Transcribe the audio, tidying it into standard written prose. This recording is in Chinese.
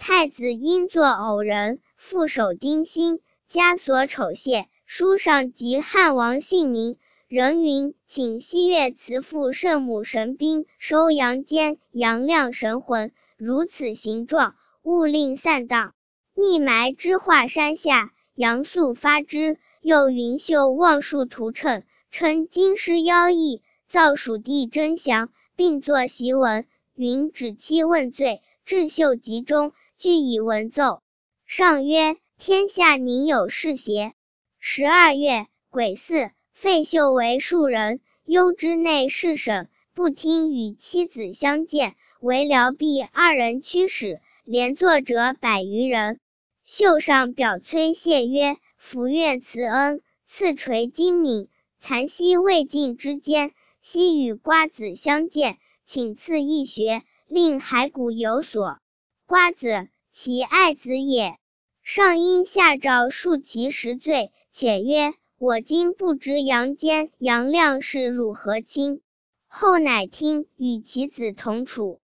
太子因作偶人，副手丁辛，枷锁丑谢。书上即汉王姓名。人云，请西岳慈父圣母神兵，收阳间阳亮神魂，如此形状，勿令散荡。密埋之化山下，阳素发之。又云秀望树图谶，称京师妖异，造蜀地真祥，并作檄文。云指期问罪，至秀集中，俱以文奏。上曰：天下宁有是邪？12月，癸巳，废秀为庶人，幽之内侍省，不听与妻子相见，为辽弼2人驱使，连坐者100余人。秀上表崔谢曰：福愿慈恩，赐垂金敏，残息未尽之间，昔与瓜子相见，请赐一学，令骸骨有所。瓜子，其爱子也。上因下诏恕其实罪，且曰：我今不知阳间阳亮是汝何亲。后乃听，与其子同处。